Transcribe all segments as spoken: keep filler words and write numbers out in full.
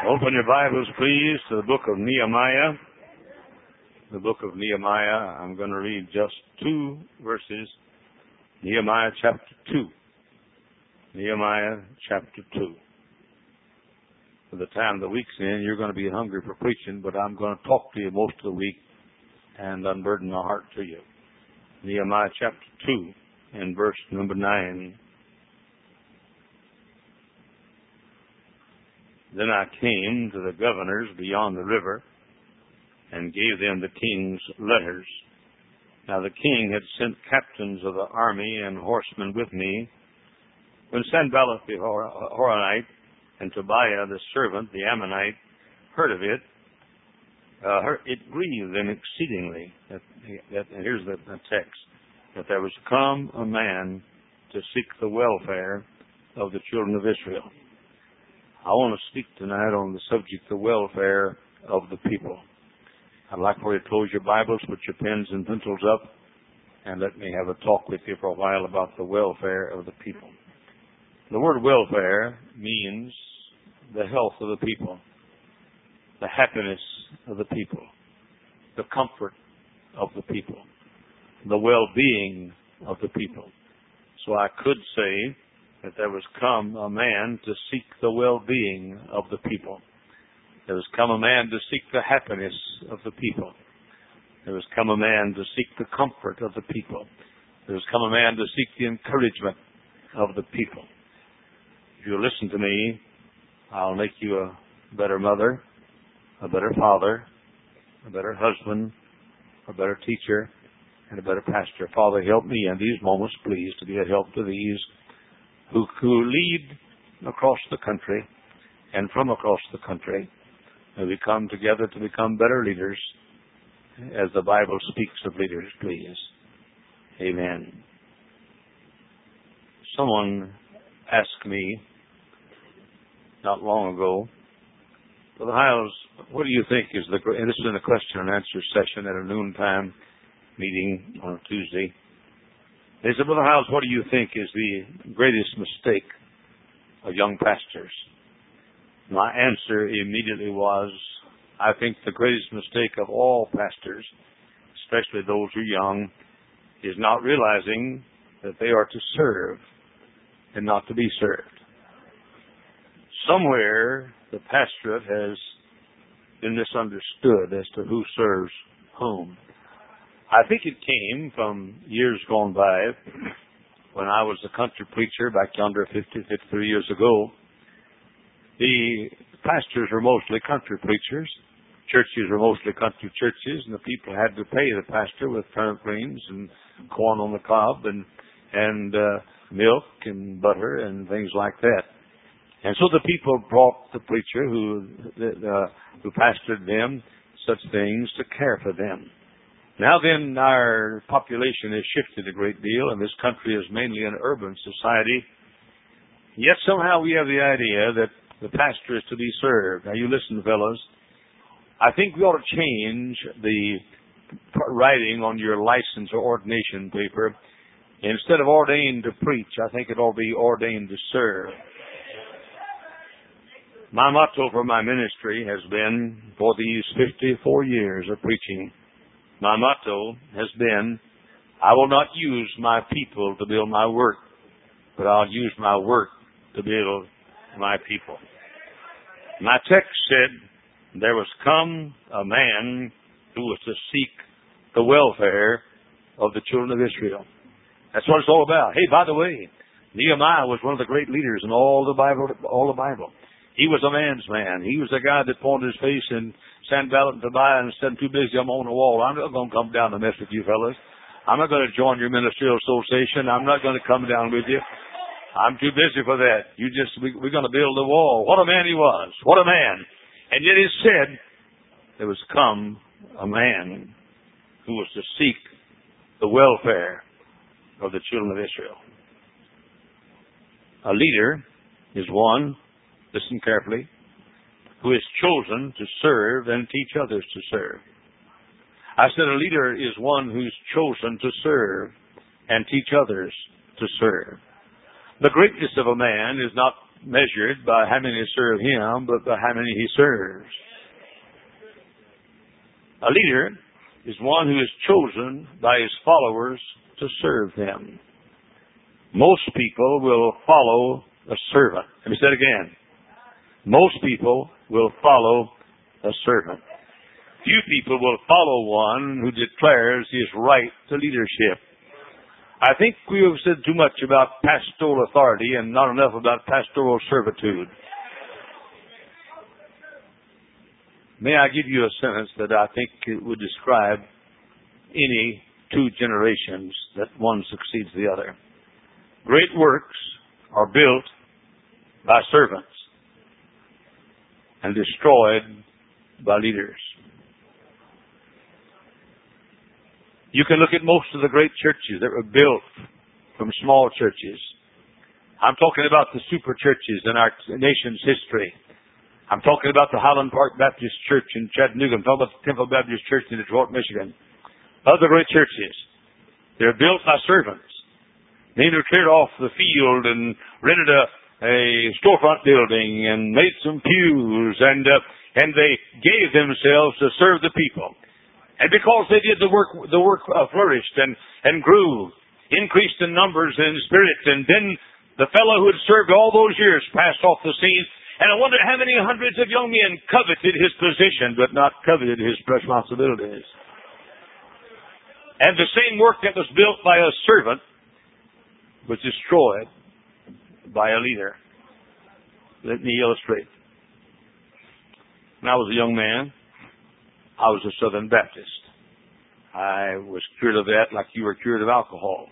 Open your Bibles, please, to the book of Nehemiah. The book of Nehemiah. I'm going to read just two verses. Nehemiah chapter two. Nehemiah chapter two. For the time the week's in, you're going to be hungry for preaching, but I'm going to talk to you most of the week and unburden my heart to you. Nehemiah chapter two and verse number nine. Then I came to the governors beyond the river and gave them the king's letters. Now the king had sent captains of the army and horsemen with me. When Sanballat the Horonite and Tobiah the servant, the Ammonite, heard of it, uh, it grieved them exceedingly. That, that, and here's the, the text, that there was come a man to seek the welfare of the children of Israel. I want to speak tonight on the subject, the welfare of the people. I'd like for you to close your Bibles, put your pens and pencils up, and let me have a talk with you for a while about the welfare of the people. The word welfare means the health of the people, the happiness of the people, the comfort of the people, the well-being of the people. So I could say that there was come a man to seek the well-being of the people. There was come a man to seek the happiness of the people. There was come a man to seek the comfort of the people. There was come a man to seek the encouragement of the people. If you'll listen to me, I'll make you a better mother, a better father, a better husband, a better teacher, and a better pastor. Father, help me in these moments, please, to be a help to these who, who lead across the country and from across the country. May we come together to become better leaders as the Bible speaks of leaders, please. Amen. Someone asked me not long ago, Brother Hiles, what do you think is the, and this is in a question and answer session at a noontime meeting on a Tuesday. They said, Brother Hiles, what do you think is the greatest mistake of young pastors? My answer immediately was, I think the greatest mistake of all pastors, especially those who are young, is not realizing that they are to serve and not to be served. Somewhere the pastorate has been misunderstood as to who serves whom. I think it came from years gone by when I was a country preacher back yonder fifty, fifty-three years ago. The pastors were mostly country preachers. Churches were mostly country churches, and the people had to pay the pastor with turnip greens and corn on the cob and and uh, milk and butter and things like that. And so the people brought the preacher who uh, who pastored them such things to care for them. Now then, our population has shifted a great deal, and this country is mainly an urban society. Yet somehow we have the idea that the pastor is to be served. Now you listen, fellows. I think we ought to change the writing on your license or ordination paper. Instead of ordained to preach, I think it ought to be ordained to serve. My motto for my ministry has been, for these fifty-four years of preaching, my motto has been, I will not use my people to build my work, but I'll use my work to build my people. My text said, there was come a man who was to seek the welfare of the children of Israel. That's what it's all about. Hey, by the way, Nehemiah was one of the great leaders in all the Bible. All the Bible. He was a man's man. He was the guy that pointed his face in Sanballat and Tobiah and said, too busy, I'm on the wall. I'm not going to come down and mess with you fellas. I'm not going to join your ministerial association. I'm not going to come down with you. I'm too busy for that. You just, we, we're going to build a wall. What a man he was. What a man. And yet it said, there was come a man who was to seek the welfare of the children of Israel. A leader is one, listen carefully, who is chosen to serve and teach others to serve. I said a leader is one who's chosen to serve and teach others to serve. The greatness of a man is not measured by how many serve him, but by how many he serves. A leader is one who is chosen by his followers to serve them. Most people will follow a servant. Let me say it again. Most people will follow a servant. Few people will follow one who declares his right to leadership. I think we have said too much about pastoral authority and not enough about pastoral servitude. May I give you a sentence that I think would describe any two generations that one succeeds the other. Great works are built by servants and destroyed by leaders. You can look at most of the great churches that were built from small churches. I'm talking about the super churches in our nation's history. I'm talking about the Highland Park Baptist Church in Chattanooga. I'm talking about the Temple Baptist Church in Detroit, Michigan. Other great churches. They're built by servants. They either cleared off the field and rented a, a storefront building and made some pews, and uh, and they gave themselves to serve the people. And because they did the work, the work uh, flourished and, and grew, increased in numbers and spirit. And then the fellow who had served all those years passed off the scene. And I wonder how many hundreds of young men coveted his position, but not coveted his responsibilities. And the same work that was built by a servant was destroyed by a leader. Let me illustrate. When I was a young man, I was a Southern Baptist. I was cured of that like you were cured of alcohol.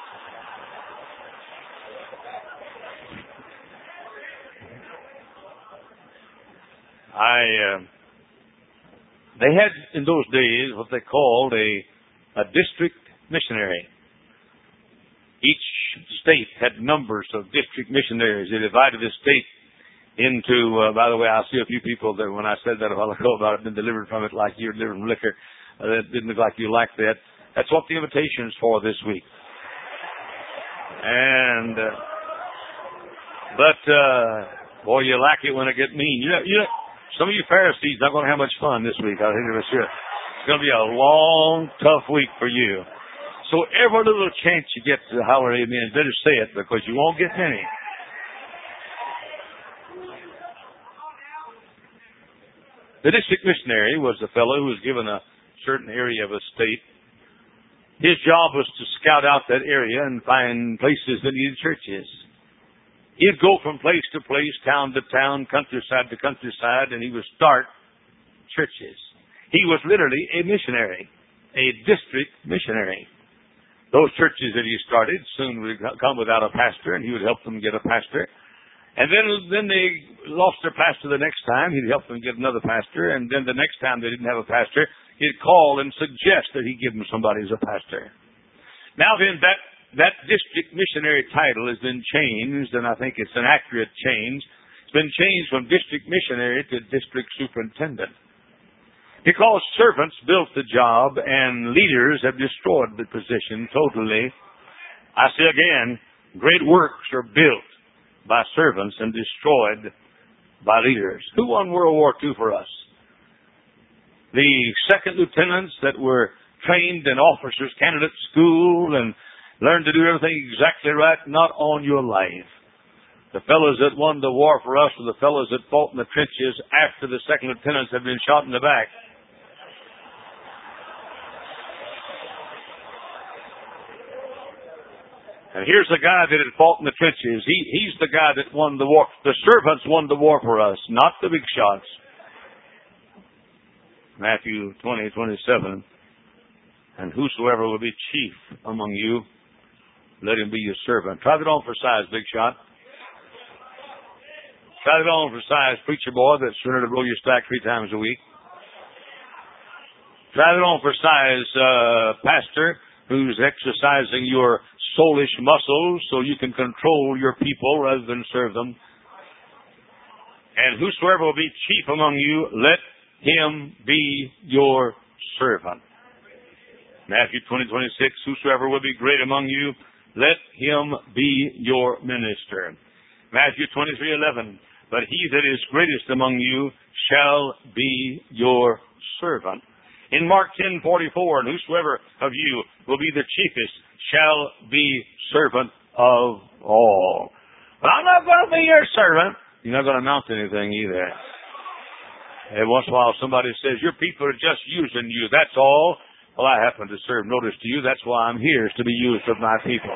I, uh, they had in those days what they called a, a district missionary. Each state had numbers of district missionaries. They divided the state into, uh, by the way, I see a few people that when I said that a while ago about it, been delivered from it like you're delivered from liquor. Uh, that didn't look like you liked that. That's what the invitation's for this week. And, uh, but, uh, boy, you like it when it get mean. You know, you know, some of you Pharisees not going to have much fun this week. I think for sure. It's going to be a long, tough week for you. So every little chance you get to holler amen, better say it because you won't get many. The district missionary was the fellow who was given a certain area of a state. His job was to scout out that area and find places that needed churches. He'd go from place to place, town to town, countryside to countryside, and he would start churches. He was literally a missionary, a district missionary. Those churches that he started soon would come without a pastor, and he would help them get a pastor. And then, then they lost their pastor the next time. He'd help them get another pastor. And then the next time they didn't have a pastor, he'd call and suggest that he give them somebody as a pastor. Now then, that, that district missionary title has been changed, and I think it's an accurate change. It's been changed from district missionary to district superintendent. Because servants built the job and leaders have destroyed the position totally. I say again, great works are built by servants and destroyed by leaders. Who won World War Two for us? The second lieutenants that were trained in officers' candidate school and learned to do everything exactly right, not on your life. The fellows that won the war for us were the fellows that fought in the trenches after the second lieutenants had been shot in the back. And here's the guy that had fought in the trenches. He, he's the guy that won the war. The servants won the war for us, not the big shots. Matthew twenty, twenty-seven. And whosoever will be chief among you, let him be your servant. Try that on for size, big shot. Try that on for size, preacher boy that's ready to blow your stack three times a week. Try that on for size, uh, pastor who's exercising your soulish muscles so you can control your people rather than serve them. And whosoever will be chief among you, let him be your servant. Matthew twenty, twenty-six, whosoever will be great among you, let him be your minister. Matthew twenty-three eleven. But he that is greatest among you shall be your servant. In Mark ten forty-four, and whosoever of you will be the chiefest shall be servant of all. But I'm not going to be your servant. You're not going to amount to anything either. Every once in a while somebody says, your people are just using you, that's all. Well, I happen to serve notice to you. That's why I'm here, is to be used of my people.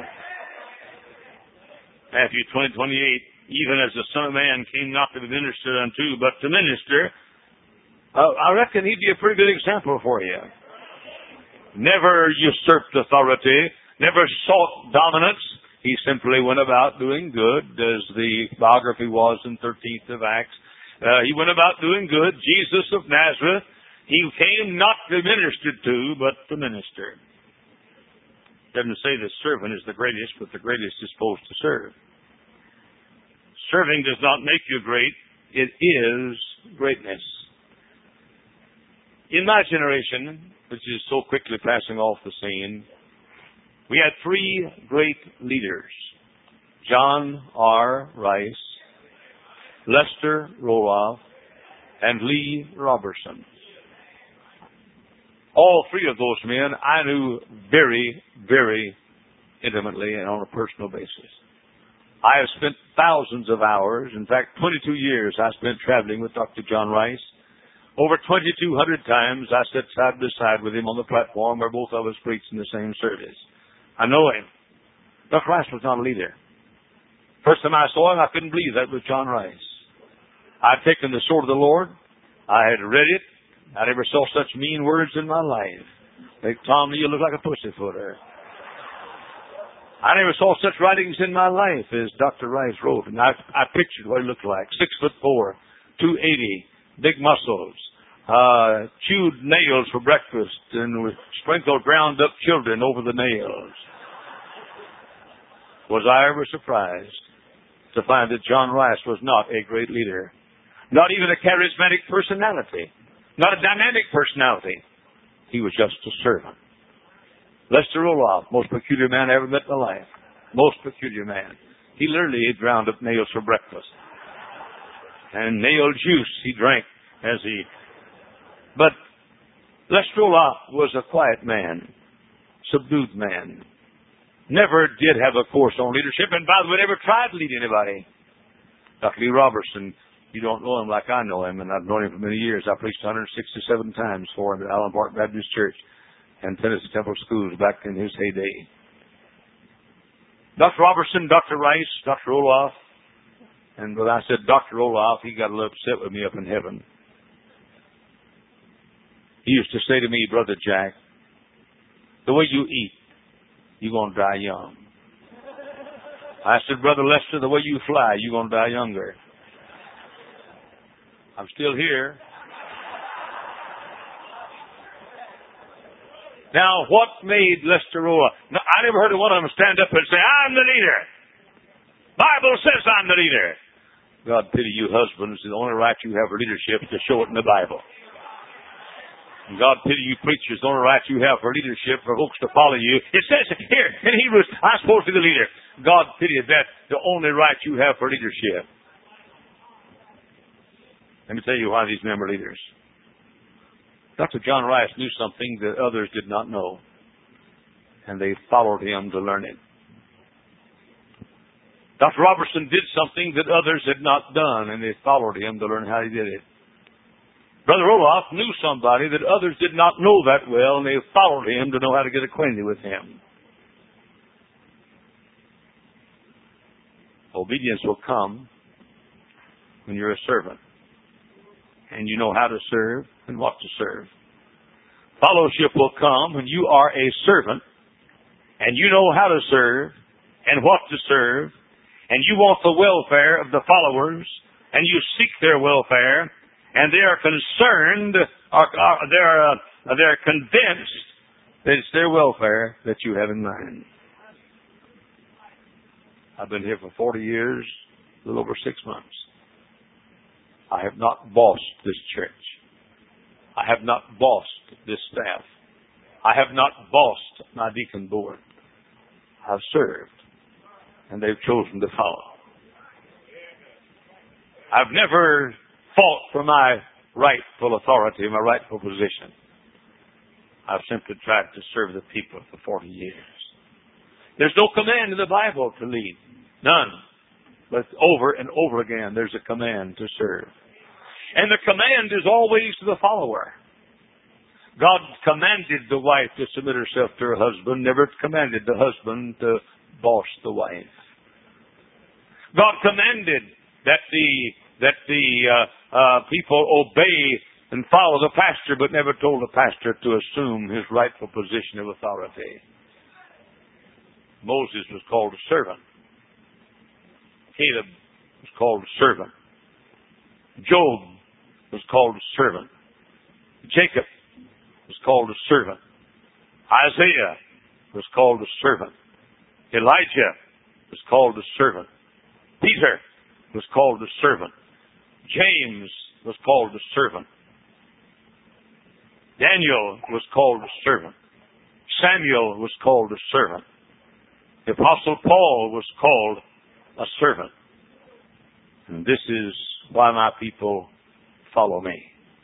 Matthew twenty twenty-eight, even as the Son of Man came not to be ministered unto, but to minister. Uh, I reckon he'd be a pretty good example for you. Never usurped authority, never sought dominance. He simply went about doing good, as the biography was in thirteenth of Acts. Uh, he went about doing good. Jesus of Nazareth, he came not to be ministered to, but to minister. It doesn't say the servant is the greatest, but the greatest is supposed to serve. Serving does not make you great. It is greatness. In my generation, which is so quickly passing off the scene, we had three great leaders. John R. Rice, Lester Roloff, and Lee Roberson. All three of those men I knew very, very intimately and on a personal basis. I have spent thousands of hours, in fact, twenty-two years I spent traveling with Doctor John Rice. Over twenty-two hundred times I sat side by side with him on the platform where both of us preached in the same service. I know him. Doctor Rice was not a leader. First time I saw him, I couldn't believe that was John Rice. I'd taken the sword of the Lord. I had read it. I never saw such mean words in my life. Like, Tom, you look like a pussyfooter. I never saw such writings in my life as Doctor Rice wrote. And I, I pictured what he looked like. Six foot four, two eighty, big muscles, uh, chewed nails for breakfast, and with sprinkled ground up children over the nails. Was I ever surprised to find that John Rice was not a great leader? Not even a charismatic personality. Not a dynamic personality. He was just a servant. Lester Roloff, most peculiar man I ever met in my life. Most peculiar man. He literally ground up nails for breakfast. And nail juice he drank as he... But Lester Roloff was a quiet man. Subdued man. Never did have a course on leadership, and by the way, never tried to lead anybody. Doctor Lee Roberson, you don't know him like I know him, and I've known him for many years. I preached one hundred sixty-seven times for him at Allen Park Baptist Church and Tennessee Temple Schools back in his heyday. Doctor Roberson, Doctor Rice, Doctor Roloff, and when I said Doctor Roloff, he got a little upset with me up in heaven. He used to say to me, Brother Jack, the way you eat, you're going to die young. I said, Brother Lester, the way you fly, you're going to die younger. I'm still here. Now, what made Lester Roloff? No, I never heard of one of them stand up and say, I'm the leader. Bible says I'm the leader. God pity you husbands. The only right you have for leadership is to show it in the Bible. And God pity you preachers. The only right you have for leadership, for folks to follow you. It says here in Hebrews, I'm supposed to be the leader. God pity that. The only right you have for leadership. Let me tell you why these men were leaders. Doctor John Rice knew something that others did not know, and they followed him to learn it. Doctor Robertson did something that others had not done, and they followed him to learn how he did it. Brother Roloff knew somebody that others did not know that well, and they followed him to know how to get acquainted with him. Obedience will come when you're a servant, and you know how to serve and what to serve. Fellowship will come when you are a servant, and you know how to serve and what to serve, and you want the welfare of the followers, and you seek their welfare, and they are concerned, or, or they're, uh, they're convinced that it's their welfare that you have in mind. I've been here for forty years, a little over six months. I have not bossed this church. I have not bossed this staff. I have not bossed my deacon board. I've served, and they've chosen to follow. I've never fought for my rightful authority, my rightful position. I've simply tried to serve the people for forty years. There's no command in the Bible to lead. None. But over and over again, there's a command to serve. And the command is always to the follower. God commanded the wife to submit herself to her husband, never commanded the husband to boss the wife. God commanded that the that the uh, uh, people obey and follow the pastor, but never told the pastor to assume his rightful position of authority. Moses was called a servant. Caleb was called a servant. Job was called a servant. Jacob was called a servant. Isaiah was called a servant. Elijah was called a servant. Peter was called a servant. James was called a servant. Daniel was called a servant. Samuel was called a servant. The Apostle Paul was called a servant. And this is why my people follow me.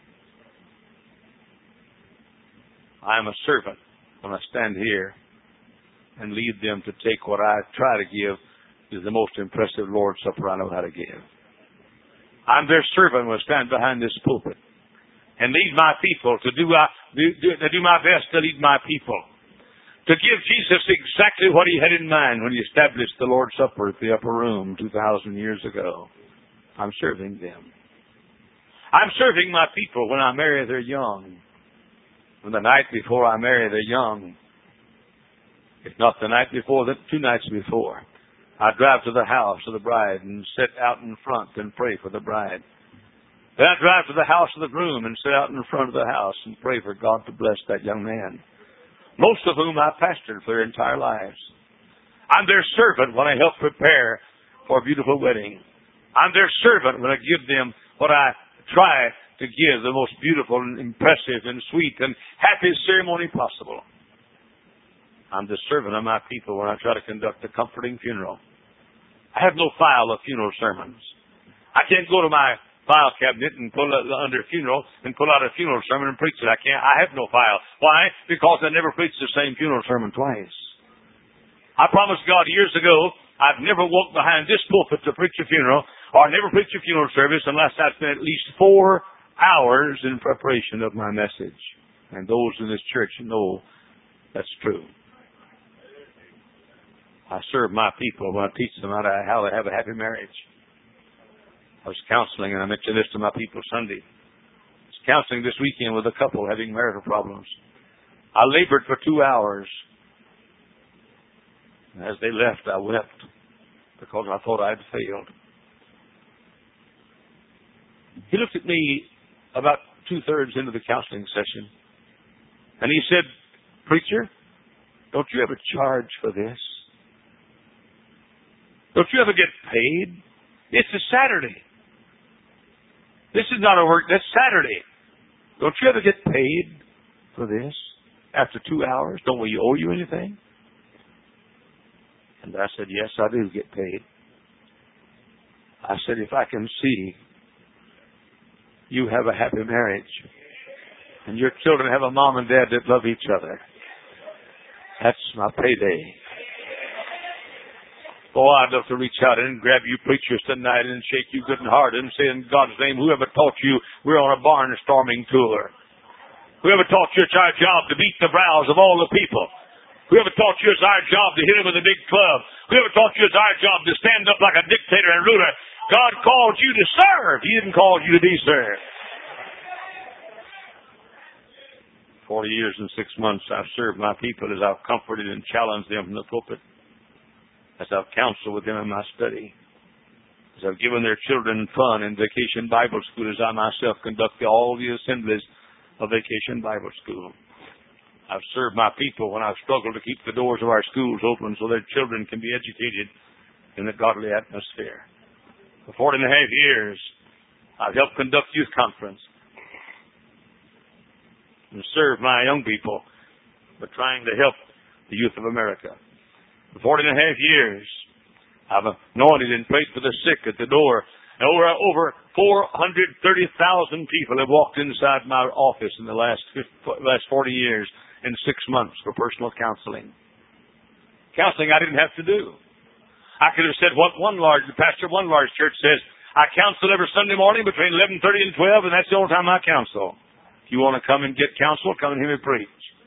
I am a servant when I stand here and lead them to take what I try to give is the most impressive Lord's Supper I know how to give. I'm their servant when I stand behind this pulpit and lead my people to do, uh, do, do, to do my best to lead my people. To give Jesus exactly what he had in mind when he established the Lord's Supper at the upper room two thousand years ago. I'm serving them. I'm serving my people when I marry their young. When the night before I marry their young, if not the night before, then two nights before, I drive to the house of the bride and sit out in front and pray for the bride. Then I drive to the house of the groom and sit out in front of the house and pray for God to bless that young man, most of whom I pastored for their entire lives. I'm their servant when I help prepare for a beautiful wedding. I'm their servant when I give them what I try to give, the most beautiful and impressive and sweet and happy ceremony possible. I'm the servant of my people when I try to conduct a comforting funeral. I have no file of funeral sermons. I can't go to my file cabinet and pull it under funeral and pull out a funeral sermon and preach it. I can't. I have no file. Why? Because I never preached the same funeral sermon twice. I promised God years ago I've never walked behind this pulpit to preach a funeral or never preach a funeral service unless I spent at least four hours in preparation of my message. And those in this church know that's true. I serve my people when I teach them how to, how to have a happy marriage. I was counseling, and I mentioned this to my people Sunday. I was counseling this weekend with a couple having marital problems. I labored for two hours. And as they left, I wept because I thought I had failed. He looked at me about two-thirds into the counseling session, and he said, "Preacher, don't you ever charge for this? Don't you ever get paid? It's a Saturday. This is not a work, that's Saturday. Don't you ever get paid for this after two hours? Don't we owe you anything?" And I said, "Yes, I do get paid." I said, "If I can see you have a happy marriage and your children have a mom and dad that love each other, that's my payday." Oh, I'd love to reach out and grab you preachers tonight and shake you good and hard and say, "In God's name, whoever taught you we're on a barnstorming tour? Whoever taught you it's our job to beat the brows of all the people? Whoever taught you it's our job to hit them with a big club? Whoever taught you it's our job to stand up like a dictator and ruler? God called you to serve. He didn't call you to be served." Forty years and six months I've served my people as I've comforted and challenged them from the pulpit, as I've counseled with them in my study, as I've given their children fun in Vacation Bible School, as I myself conduct all the assemblies of Vacation Bible School. I've served my people when I've struggled to keep the doors of our schools open so their children can be educated in a godly atmosphere. For forty and a half years, I've helped conduct youth conference and serve my young people by trying to help the youth of America. For forty and a half years, I've anointed and prayed for the sick at the door Over, over four hundred thirty thousand people have walked inside my office in the last last forty years in six months for personal counseling. Counseling I didn't have to do. I could have said what one large pastor, one large church says, I counsel every Sunday morning between eleven thirty and twelve, and that's the only time I counsel. If you want to come and get counsel, come and hear me preach.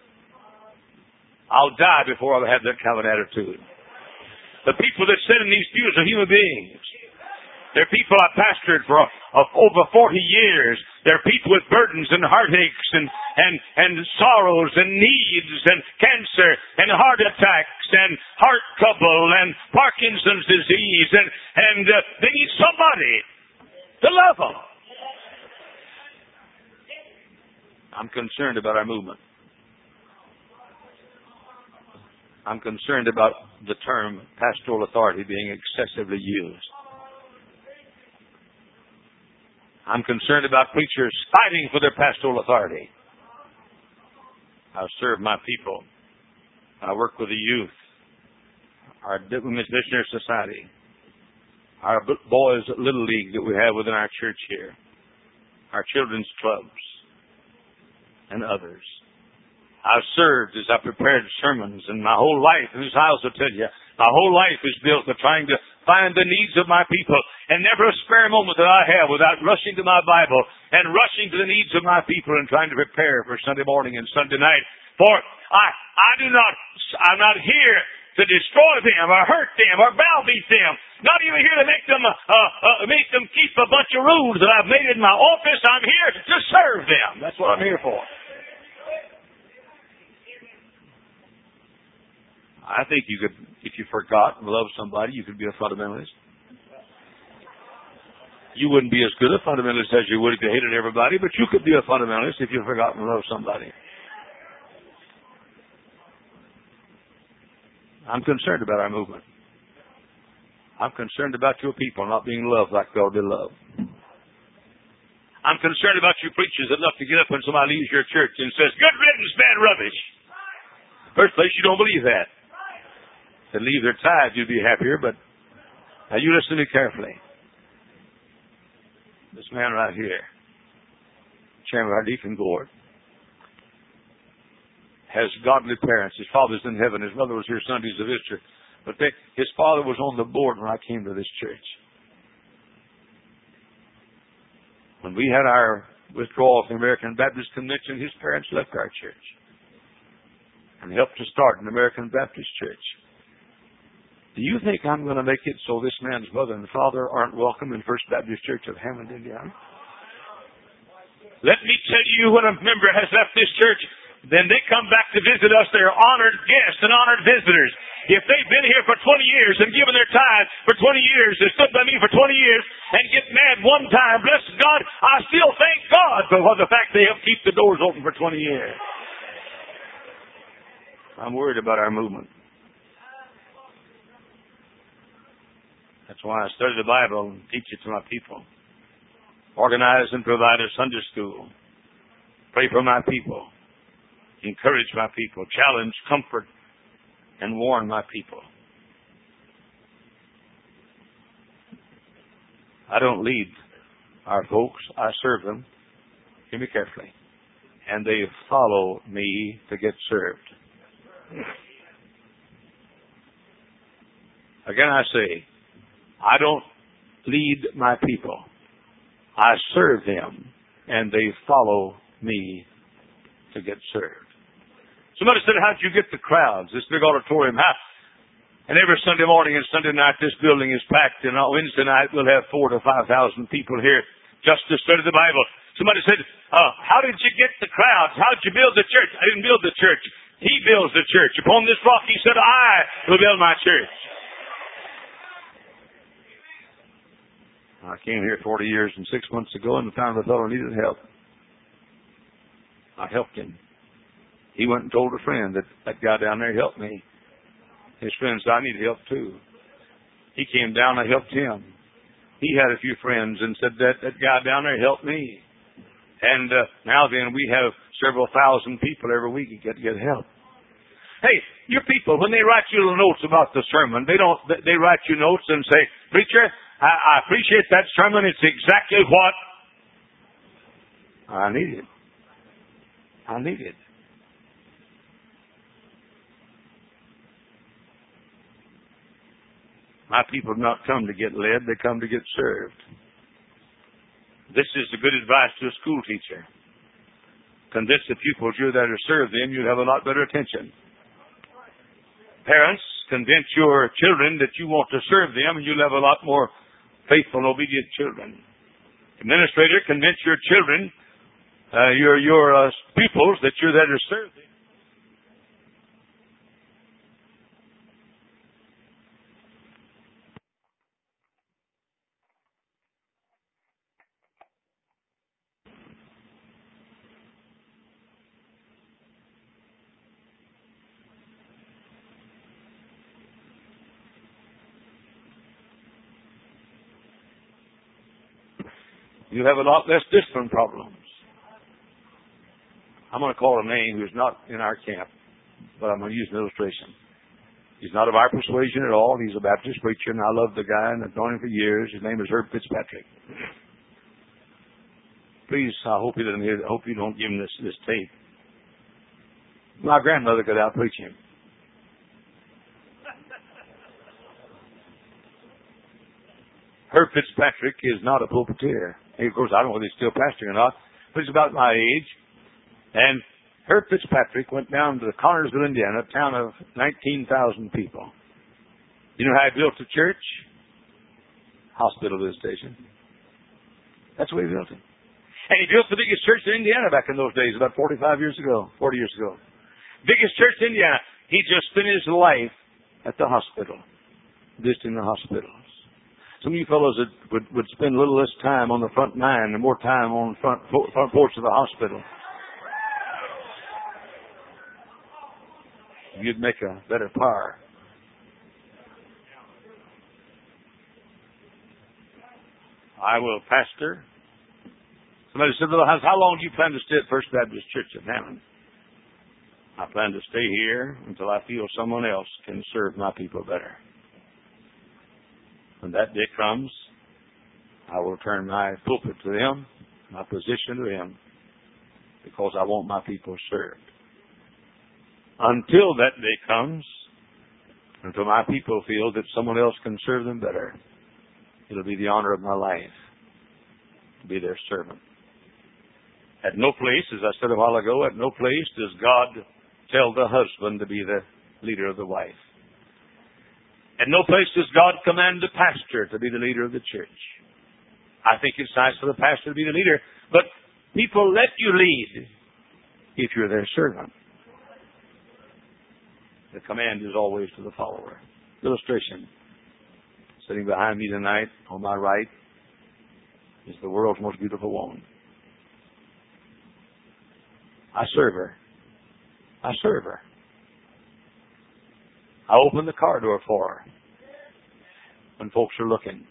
I'll die before I'll have that kind of an attitude. The people that sit in these pews are human beings. They're people I pastored for uh, over forty years. They're people with burdens and heartaches and, and, and sorrows and needs and cancer and heart attacks and heart trouble and Parkinson's disease. And, and uh, they need somebody to love them. I'm concerned about our movement. I'm concerned about the term pastoral authority being excessively used. I'm concerned about preachers fighting for their pastoral authority. I serve my people. I work with the youth, our Women's Missionary Society, our boys' little league that we have within our church here, our children's clubs, and others. I've served as I prepared sermons, and my whole life, and this I also tell you, my whole life is built on trying to find the needs of my people, and never a spare moment that I have without rushing to my Bible and rushing to the needs of my people and trying to prepare for Sunday morning and Sunday night. For I, I do not, I'm not here to destroy them or hurt them or browbeat them. Not even here to make them, uh, uh, make them keep a bunch of rules that I've made in my office. I'm here to serve them. That's what I'm here for. I think you could, if you forgot and loved somebody, you could be a fundamentalist. You wouldn't be as good a fundamentalist as you would if you hated everybody, but you could be a fundamentalist if you forgot and loved somebody. I'm concerned about our movement. I'm concerned about your people not being loved like they ought to be loved. I'm concerned about you preachers that love to get up when somebody leaves your church and says, good riddance, bad rubbish. First place, you don't believe that. If they leave their tithes, you'd be happier, but now you listen to me carefully. This man right here, chairman of our deacon board, has godly parents. His father's in heaven. His mother was here Sundays to visit her. But they, his father was on the board when I came to this church. When we had our withdrawal from the American Baptist Convention, his parents left our church and helped to start an American Baptist church. Do you think I'm going to make it so this man's mother and father aren't welcome in First Baptist Church of Hammond, Indiana? Let me tell you, when a member has left this church, then they come back to visit us. They're honored guests and honored visitors. If they've been here for twenty years and given their tithe for twenty years, they stood by me for twenty years and get mad one time, bless God, I still thank God for the fact they helped keep the doors open for twenty years. I'm worried about our movement. That's why I study the Bible and teach it to my people. Organize and provide a Sunday school. Pray for my people. Encourage my people. Challenge, comfort, and warn my people. I don't lead our folks. I serve them. Hear me carefully. And they follow me to get served. Again, I say, I don't lead my people. I serve them, and they follow me to get served. Somebody said, how'd you get the crowds? This big auditorium, how? And every Sunday morning and Sunday night, this building is packed, and on Wednesday night, we'll have four to five thousand people here just to study the Bible. Somebody said, uh, how did you get the crowds? How did you build the church? I didn't build the church. He builds the church. Upon this rock, he said, I will build my church. I came here forty years and six months ago and found a fellow needed help. I helped him. He went and told a friend that that guy down there helped me. His friend said, I need help too. He came down, I helped him. He had a few friends and said, that, that guy down there helped me. And uh, now then, we have several thousand people every week who get, get help. Hey, your people, when they write you little notes about the sermon, they don't. They write you notes and say, preacher, I, I appreciate that sermon. It's exactly what I needed. I needed. My people have not come to get led, they come to get served. This is the good advice to a school teacher. Convince the pupils you're there to serve them, you'll have a lot better attention. Parents, convince your children that you want to serve them, and you'll have a lot more faithful and obedient children. Administrator, convince your children, uh, your your uh, pupils, that you're there to serve them. You have a lot less discipline problems. I'm going to call a name who's not in our camp, but I'm going to use an illustration. He's not of our persuasion at all. He's a Baptist preacher, and I love the guy, and I've known him for years. His name is Herb Fitzpatrick. Please, I hope you don't hear. I hope you don't give him this this tape. My grandmother could out preach him. Herb Fitzpatrick is not a pulpiteer. And of course, I don't know whether he's still pastoring or not, but he's about my age. And Herb Fitzpatrick went down to Connersville, Indiana, a town of nineteen thousand people. You know how he built a church? Hospital visitation. That's the way he built it. And he built the biggest church in Indiana back in those days, about forty-five years ago, forty years ago. Biggest church in Indiana. He just spent his life at the hospital, visiting the hospitals. Some of you fellows that would, would spend a little less time on the front nine and more time on the front, front porch of the hospital. You'd make a better par. I will pastor. Somebody said, well, how long do you plan to stay at First Baptist Church in Hammond? I plan to stay here until I feel someone else can serve my people better. When that day comes, I will turn my pulpit to them, my position to them, because I want my people served. Until that day comes, until my people feel that someone else can serve them better, it'll be the honor of my life to be their servant. At no place, as I said a while ago, at no place does God tell the husband to be the leader of the wife. At no place does God command the pastor to be the leader of the church. I think it's nice for the pastor to be the leader, but people let you lead if you're their servant. The command is always to the follower. Illustration. Sitting behind me tonight, on my right, is the world's most beautiful woman. I serve her. I serve her. I open the car door for her when folks are looking.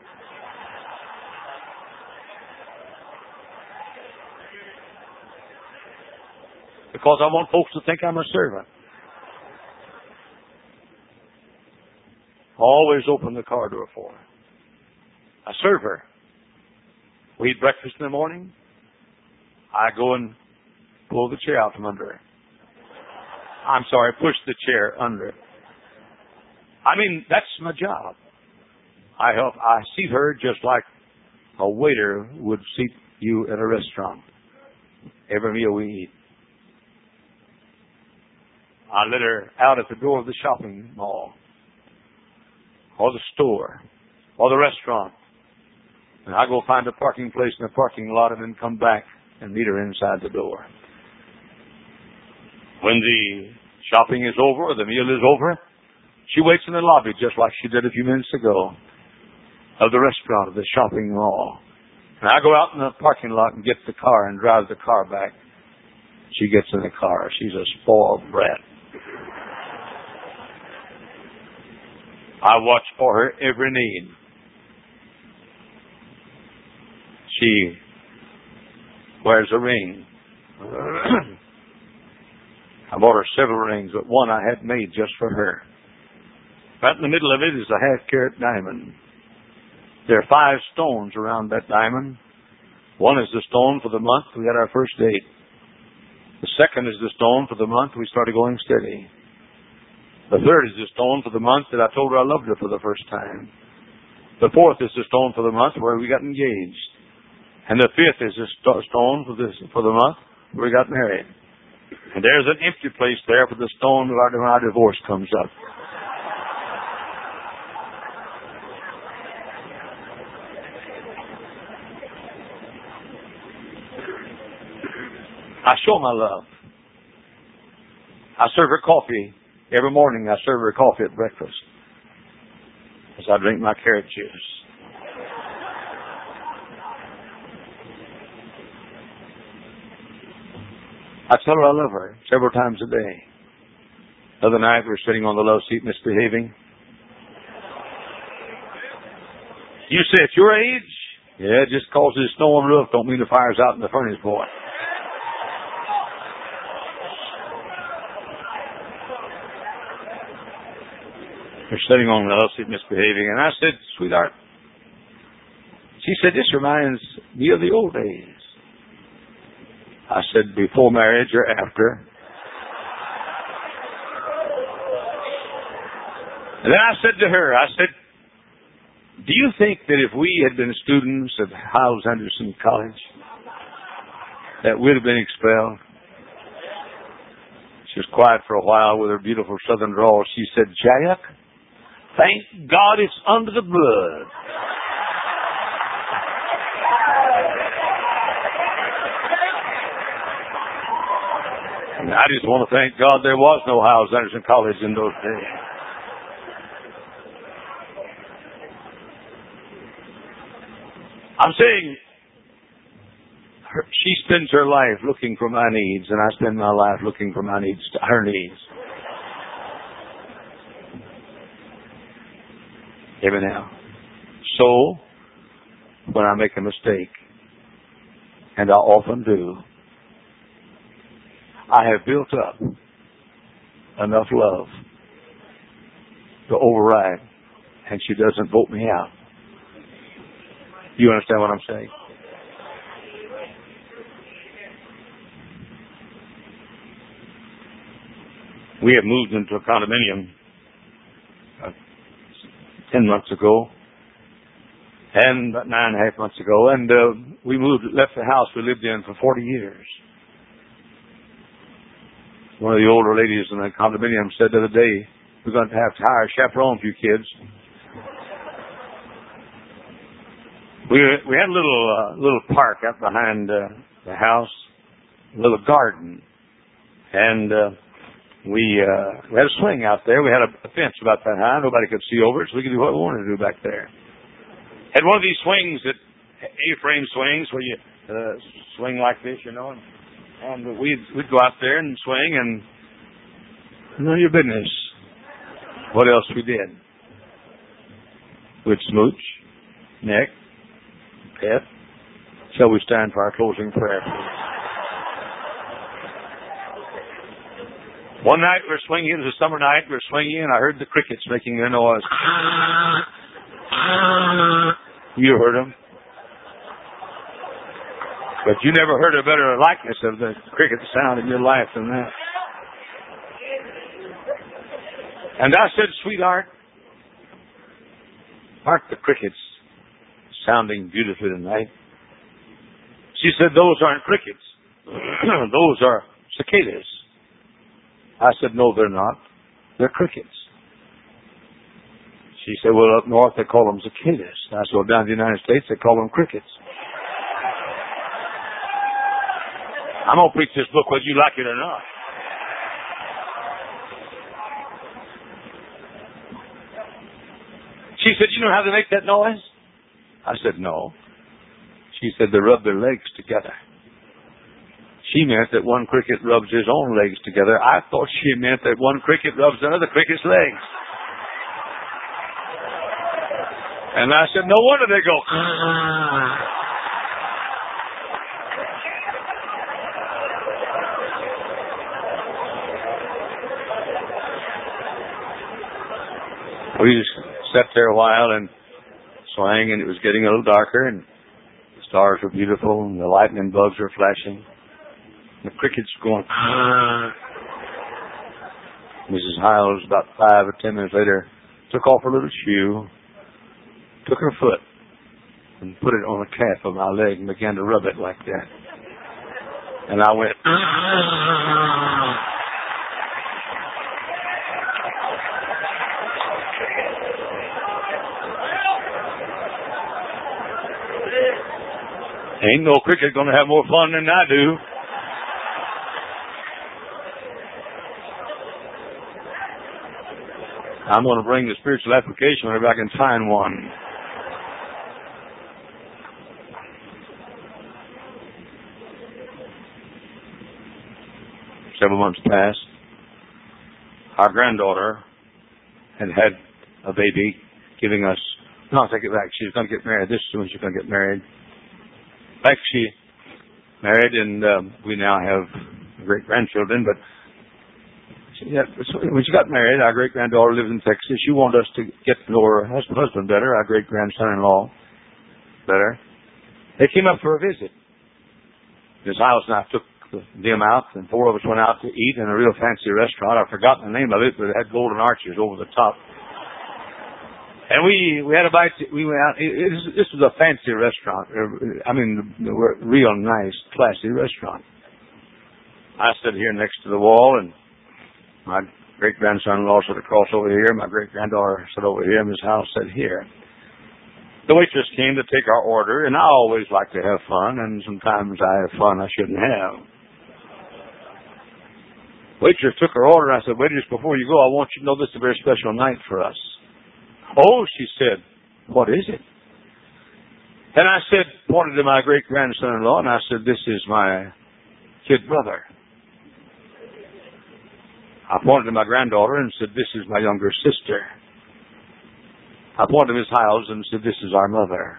Because I want folks to think I'm a servant. I always open the car door for her. I serve her. We eat breakfast in the morning. I go and pull the chair out from under her. I'm sorry, push the chair under her. I mean, that's my job. I help. I seat her just like a waiter would seat you at a restaurant. Every meal we eat. I let her out at the door of the shopping mall, or the store, or the restaurant. And I go find a parking place in the parking lot and then come back and meet her inside the door. When the shopping is over, or the meal is over, she waits in the lobby just like she did a few minutes ago of the restaurant, of the shopping mall. And I go out in the parking lot and get the car and drive the car back. She gets in the car. She's a spoiled brat. I watch for her every need. She wears a ring. I bought her several rings, but one I had made just for her. Right in the middle of it is a half-carat diamond. There are five stones around that diamond. One is the stone for the month we had our first date. The second is the stone for the month we started going steady. The third is the stone for the month that I told her I loved her for the first time. The fourth is the stone for the month where we got engaged. And the fifth is the st- stone for, this, for the month where we got married. And there's an empty place there for the stone when our divorce comes up. I show my love. I serve her coffee. Every morning I serve her coffee at breakfast as I drink my carrot juice. I tell her I love her several times a day. The other night we were sitting on the love seat misbehaving. You say, at your age? Yeah, just cause there's snow on the roof don't mean the fire's out in the furnace, boy. We're sitting on the love seat misbehaving, and I said, sweetheart, she said, this reminds me of the old days. I said, before marriage or after? And then I said to her, I said, do you think that if we had been students at Hyles Anderson College, that we'd have been expelled? She was quiet for a while with her beautiful southern drawl. She said, Jack, thank God it's under the blood. And I just want to thank God there was no Hyles Anderson College in those days. I'm saying her, she spends her life looking for my needs, and I spend my life looking for my needs, her needs. Hear me now. So, when I make a mistake, and I often do, I have built up enough love to override, and she doesn't vote me out. You understand what I'm saying? We have moved into a condominium uh, ten months ago, and about nine and a half months ago, and uh, we moved, left the house we lived in for forty years. One of the older ladies in the condominium said the other day, we're going to have to hire a chaperone for you kids. We we had a little uh, little park out behind uh, the house, a little garden, and uh, we uh, we had a swing out there. We had a, a fence about that high. Nobody could see over it, so we could do what we wanted to do back there. Had one of these swings that A-frame swings where you uh, swing like this, you know, and, and we'd we'd go out there and swing, and none of your business what else we did. We'd smooch, neck, pet. Shall we stand for our closing prayer, please? One night we were swinging, it was a summer night, we were swinging, and I heard the crickets making their noise. You heard them. But you never heard a better likeness of the cricket sound in your life than that. And I said, sweetheart, aren't the crickets sounding beautifully tonight? She said, those aren't crickets. Those are cicadas. I said, no, they're not. They're crickets. She said, well, up north they call them cicadas. I said, well, down in the United States they call them crickets. I'm going to preach this book whether you like it or not. She said, you know how they make that noise? I said, no. She said, they rub their legs together. She meant that one cricket rubs his own legs together. I thought she meant that one cricket rubs another cricket's legs. And I said, no wonder they go. We just sat there a while, and swang, and it was getting a little darker, and the stars were beautiful, and the lightning bugs were flashing. The crickets were going. Missus Hiles, about five or ten minutes later, took off her little shoe, took her foot, and put it on the calf of my leg and began to rub it like that. And I went, ain't no cricket going to have more fun than I do. I'm going to bring the spiritual application whenever I can find one. Several months passed. Our granddaughter had had a baby, giving us, no, I'll take it back. She's going to get married. This is when she's going to get married. Like she married, and um, we now have great-grandchildren, but she, yeah, so when she got married, our great-granddaughter lives in Texas. She wanted us to get to know her husband better, our great-grandson-in-law better. They came up for a visit. Miss Hiles and I took them out, and four of us went out to eat in a real fancy restaurant. I've forgotten the name of it, but it had golden arches over the top. And we we had a bite. We went out. It, it, this was a fancy restaurant. I mean, a real nice, classy restaurant. I stood here next to the wall, and my great-grandson-in-law sat across over here. My great-granddaughter sat over here. Miss House sat here. The waitress came to take our order, and I always like to have fun, and sometimes I have fun I shouldn't have. Waitress took her order, and I said, "Waitress, before you go, I want you to know this is a very special night for us." "Oh," she said, "what is it?" And I said, pointed to my great-grandson-in-law, and I said, "This is my kid brother." I pointed to my granddaughter and said, "This is my younger sister." I pointed to Miss Hiles and said, "This is our mother."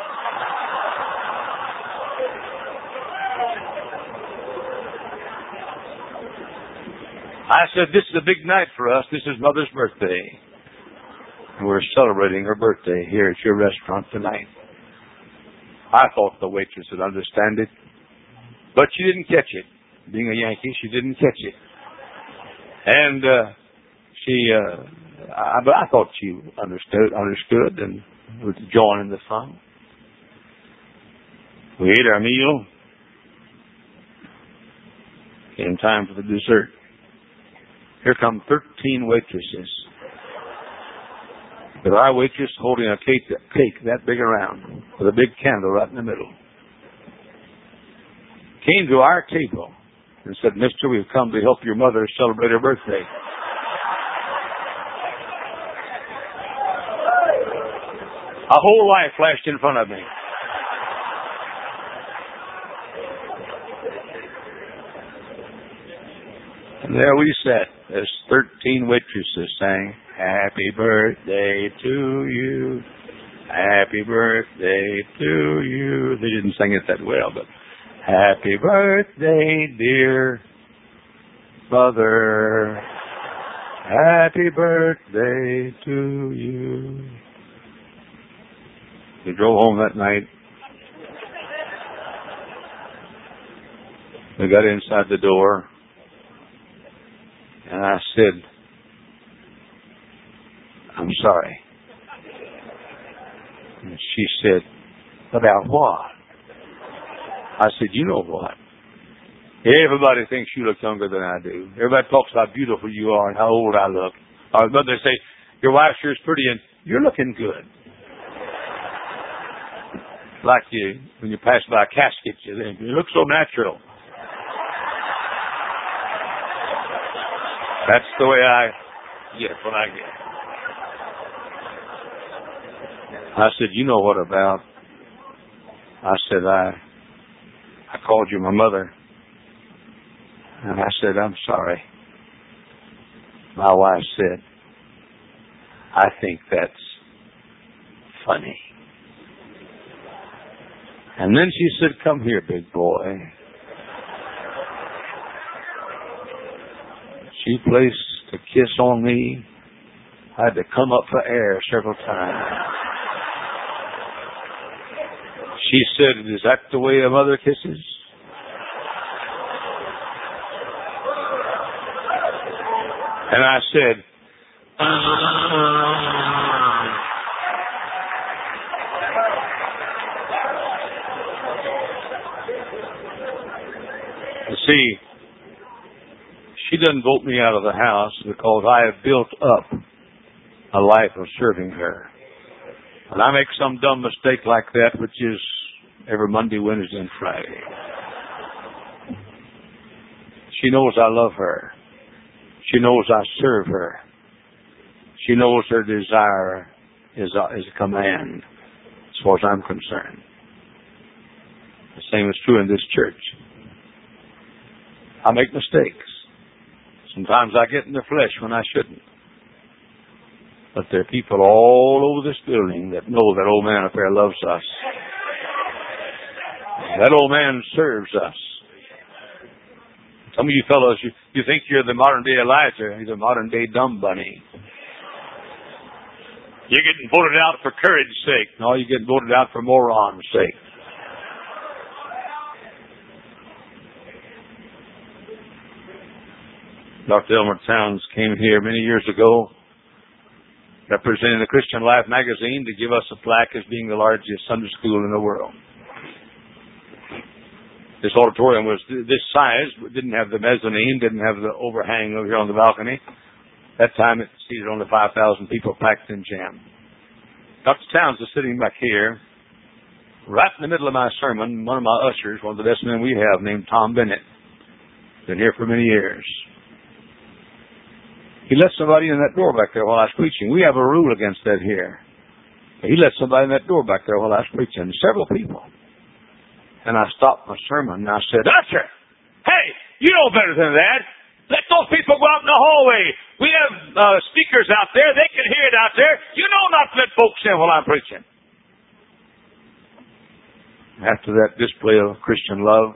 I said, "This is a big night for us. This is Mother's birthday. And we're celebrating her birthday here at your restaurant tonight." I thought the waitress would understand it, but she didn't catch it. Being a Yankee, she didn't catch it. And uh, she, uh, I, but I thought she understood, understood, and was joining the fun. We ate our meal. Came time for the dessert. Here come thirteen waitresses, with our waitress holding a cake, cake that big around, with a big candle right in the middle. Came to our table and said, "Mister, we've come to help your mother celebrate her birthday." A whole life flashed in front of me. And there we sat as thirteen waitresses sang, "Happy birthday to you, happy birthday to you." They didn't sing it that well, but "Happy birthday, dear mother, happy birthday to you." We drove home that night. We got inside the door, and I said, "I'm sorry." And she said, "About what?" I said, "You know what? Everybody thinks you look younger than I do. Everybody talks about how beautiful you are and how old I look. Or they say, your wife sure is pretty and you're looking good. Like you, when you pass by a casket, you think, you look so natural." That's the way I get when I get. I said, "You know what about?" I said, I I called you my mother. And I said, "I'm sorry." My wife said, "I think that's funny." And then she said, "Come here, big boy." She placed a kiss on me. I had to come up for air several times. She said, is that the way a mother kisses? And I said, you see, she doesn't vote me out of the house because I have built up a life of serving her. And I make some dumb mistake like that, which is every Monday, Wednesday, and Friday. She knows I love her. She knows I serve her. She knows her desire is a, is a command, as far as I'm concerned. The same is true in this church. I make mistakes. Sometimes I get in the flesh when I shouldn't. But there are people all over this building that know that old man up there loves us. That old man serves us. Some of you fellows, you, you think you're the modern day Elijah. He's a modern day dumb bunny. You're getting voted out for courage's sake. No, you're getting voted out for moron's sake. Doctor Elmer Towns came here many years ago, representing the Christian Life magazine, to give us a plaque as being the largest Sunday school in the world. This auditorium was this size, but didn't have the mezzanine, didn't have the overhang over here on the balcony. That time it seated only five thousand people packed in jam. Doctor Towns is sitting back here. Right in the middle of my sermon, one of my ushers, one of the best men we have, named Tom Bennett, been here for many years. He let somebody in that door back there while I was preaching. We have a rule against that here. He let somebody in that door back there while I was preaching. Several people. And I stopped my sermon and I said, Usher, hey, you know better than that. Let those people go out in the hallway. We have uh, speakers out there. They can hear it out there. You know not to let folks in while I'm preaching. After that display of Christian love,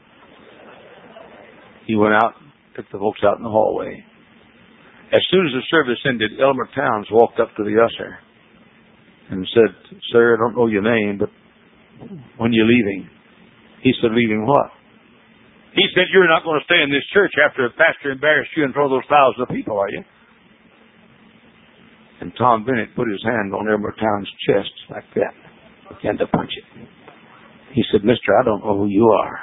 he went out, took the folks out in the hallway. As soon as the service ended, Elmer Towns walked up to the usher and said, Sir, I don't know your name, but when are you leaving? He said, leaving what? He said, you're not going to stay in this church after the pastor embarrassed you in front of those thousands of people, are you? And Tom Bennett put his hand on Elmer Towns' chest like that, began to punch it. He said, Mister, I don't know who you are,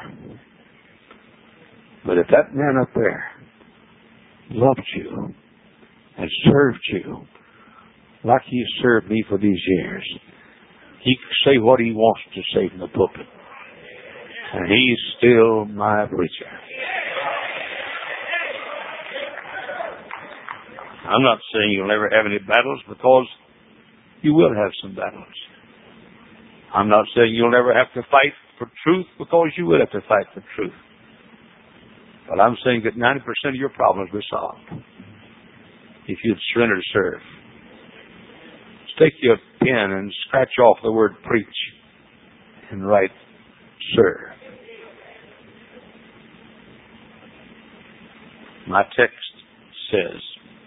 but if that man up there loved you and served you like he served me for these years, he can say what he wants to say from the pulpit. And he's still my preacher. I'm not saying you'll never have any battles, because you will have some battles. I'm not saying you'll never have to fight for truth, because you will have to fight for truth. But I'm saying that ninety percent of your problems will be solved if you'd surrender to serve. Just take your pen and scratch off the word preach and write serve. My text says,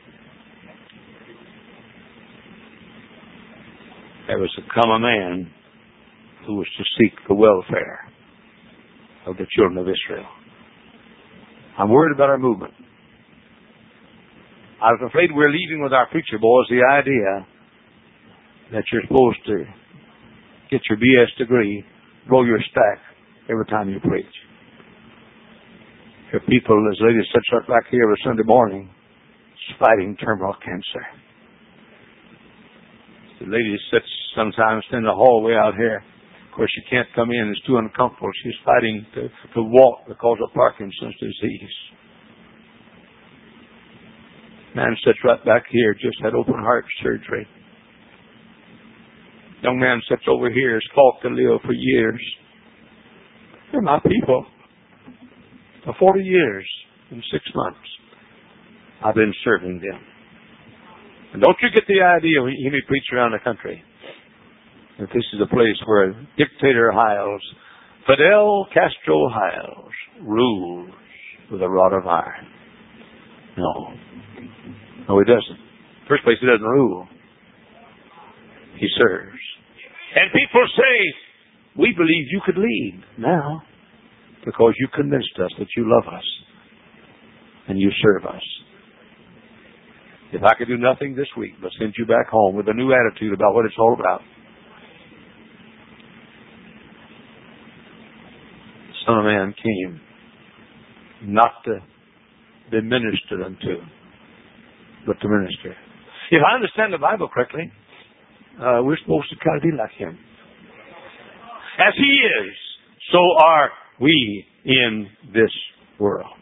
there was to come a man who was to seek the welfare of the children of Israel. I'm worried about our movement. I was afraid we're leaving with our preacher boys the idea that you're supposed to get your B S degree, blow your stack every time you preach. There are people, this lady sits right back here every Sunday morning, is fighting terminal cancer. The lady sits sometimes in the hallway out here. Of course, she can't come in. It's too uncomfortable. She's fighting to, to walk because of Parkinson's disease. Man sits right back here, just had open heart surgery. Young man sits over here, has fought to live for years. They're my people. For forty years and six months, I've been serving them. And don't you get the idea when you hear me preach around the country that this is a place where dictator Hiles, Fidel Castro Hiles, rules with a rod of iron. No. No, he doesn't. First place, he doesn't rule. He serves. And people say, we believe you could lead now because you convinced us that you love us and you serve us. If I could do nothing this week but send you back home with a new attitude about what it's all about. The Son of Man came not to be ministered unto, but to minister. If I understand the Bible correctly, uh, we're supposed to try to be like Him. As He is, so are we in this world.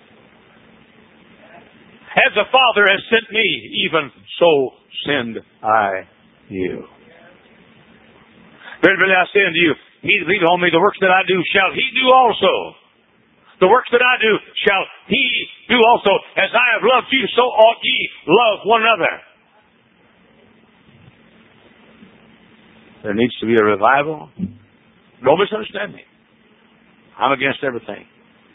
As the Father has sent me, even so send I you. Verily, verily, I say unto you, he that believeth on me, the works that I do shall he do also. The works that I do shall he do also. As I have loved you, so ought ye love one another. There needs to be a revival. Don't misunderstand me. I'm against everything.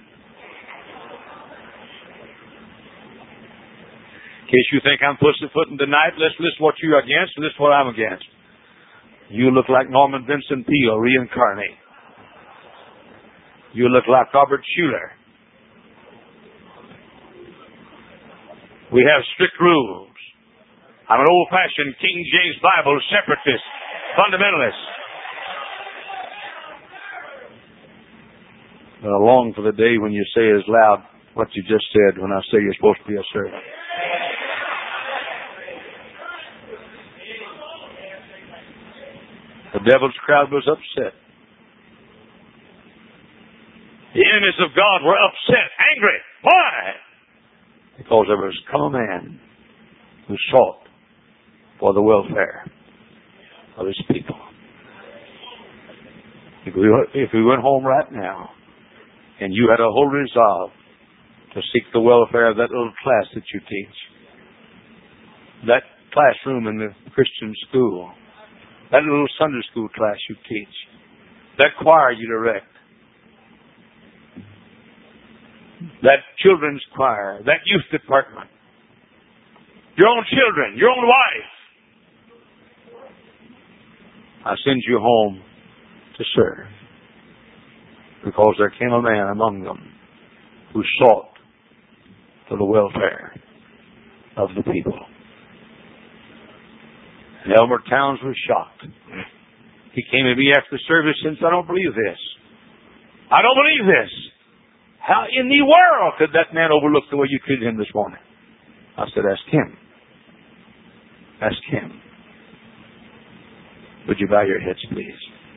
In case you think I'm pussyfooting tonight, let's list what you're against and list what I'm against. You look like Norman Vincent Peale reincarnate. You look like Robert Schuller. We have strict rules. I'm an old-fashioned King James Bible separatist, fundamentalist. But I long for the day when you say as loud what you just said when I say you're supposed to be a servant. The devil's crowd was upset. The enemies of God were upset, angry. Why? Because there was come a man who sought for the welfare of his people. If we, if we went home right now and you had a whole resolve to seek the welfare of that little class that you teach, that classroom in the Christian school, that little Sunday school class you teach, that choir you direct, that children's choir, that youth department, your own children, your own wife. I send you home to serve because there came a man among them who sought for the welfare of the people. And Elmer Towns was shocked. He came to me after the service and said, I don't believe this. I don't believe this. How in the world could that man overlook the way you treated him this morning? I said, ask him. Ask him. Would you bow your heads, please?